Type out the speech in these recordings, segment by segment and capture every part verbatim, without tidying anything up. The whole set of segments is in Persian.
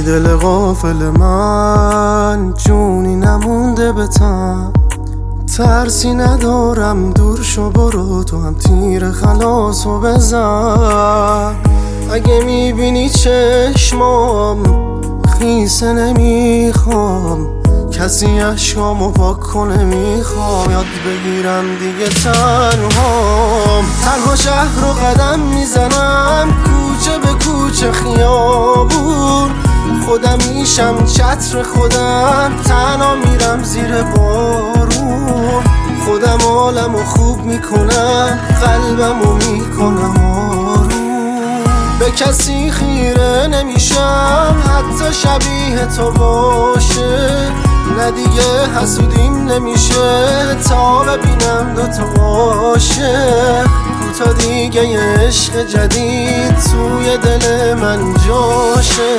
دل غافل من جونی نمونده به تن، ترسی ندارم دور شو برو تو هم تیر خلاصو بزن. اگه میبینی چشمام خیسه نمیخوام، کسی عشقامو پاک کنه میخوام یاد بگیرم دیگه تنهام. تنها شهر رو قدم میزنم کوچه به کوچه خیابون، خودم میشم چتر خودم، تنها میرم زیر بارون. خودم حالمو خوب میکنم قلبمو میکنم آروم. به کسی خیره نمیشم حتی شبیه تو باشه، نه دیگه حسودیم نمیشه تا ببینم دوتا عاشق. تا دیگه یه عشق جدید توی دل من جاشه.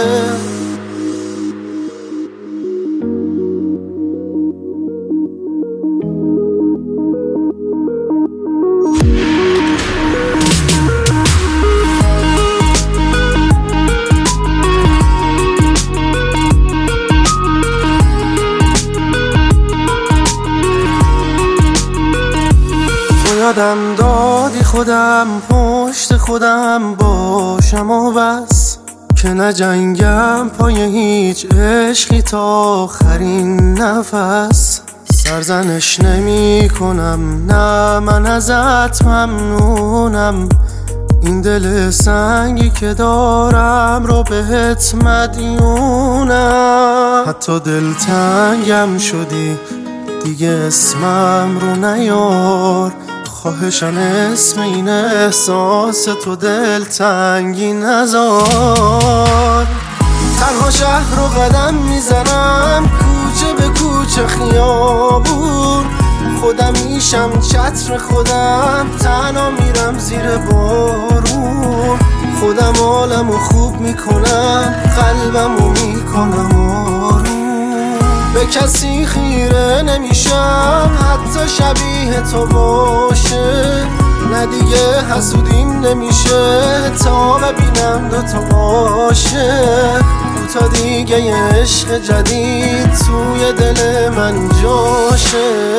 یادم دادی خودم پشت خودم باشم و بس، که نجنگم پای هیچ عشقی تا آخرین نفس. سرزنش نمی کنم نه من ازت ممنونم، این دل سنگی که دارم رو بهت مدیونم. حتی دلتنگم شدی دیگه اسمم رو نیار، خواهشم اسم این احساس تو دلتنگی نذار. تنها شهر رو قدم میزنم کوچه به کوچه خیابون، خودم میشم چتر خودم، تنها میرم زیر بارون. خودم حالمو خوب میکنم قلبمو میکنم آروم. به کسی خیره نمیشم حتی شبیه تو باشه، نه دیگه حسودیم نمیشه تا ببینم دوتا عاشق. تا دیگه یه عشق جدید توی دل من جاشه.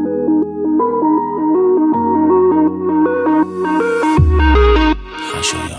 خشایار